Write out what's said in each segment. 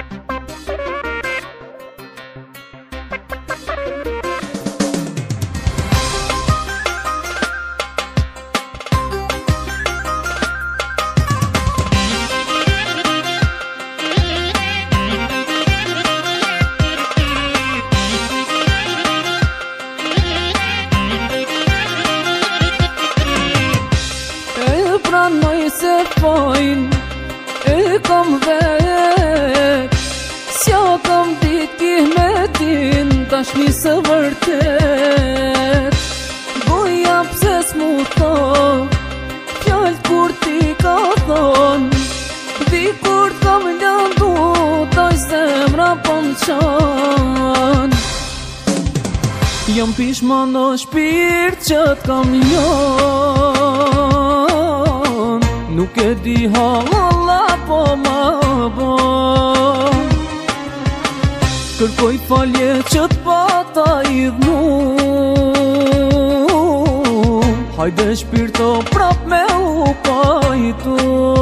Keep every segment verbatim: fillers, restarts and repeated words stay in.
Pranoj se fajn e kom vet, s'ja kom dit ki me tin tashni së vërtet. Goja pse s'mu tha fjallë kur ti ka thon, di kur t'kam lëndu tash zemra po m'qan. Jam pishman o shpirt që t'kam lën, nuk e di halla po ma bon. Kërkoj falje që t'pata i dhmu, hajde shpirto prap me u pajtu.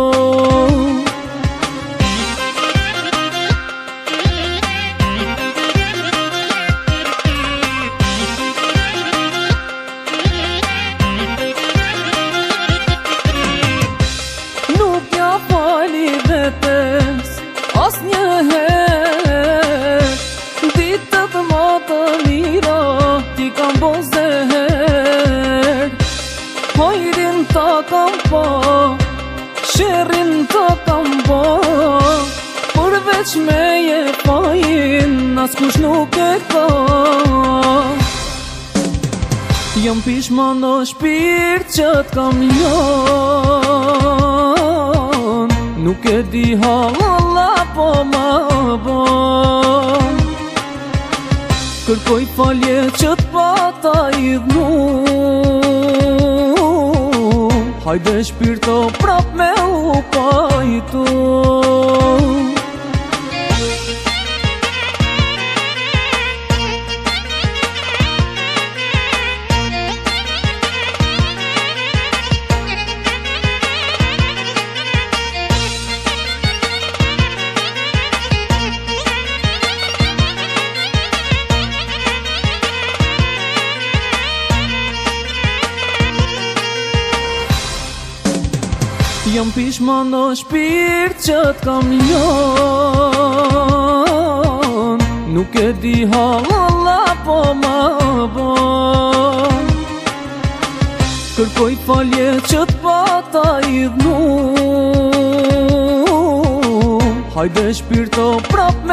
As një her, ditët më të mira ti kam bo zeher. Hajrin ta kam po, shërin ta kam bo, përveç me je fajin, as kush nuk e ka. Jam pishman o shpirt që t'kam lën, nuk e di halla po ma bon. Kërkoj falje që t'pata i dhmu, hajde shpirto prap me u pajtu. Jam pishman o shpirt që t'kam lën, nuk e di halla po ma bon. Kërkoj falje që t'pata i dhmu, hajde shpirto prap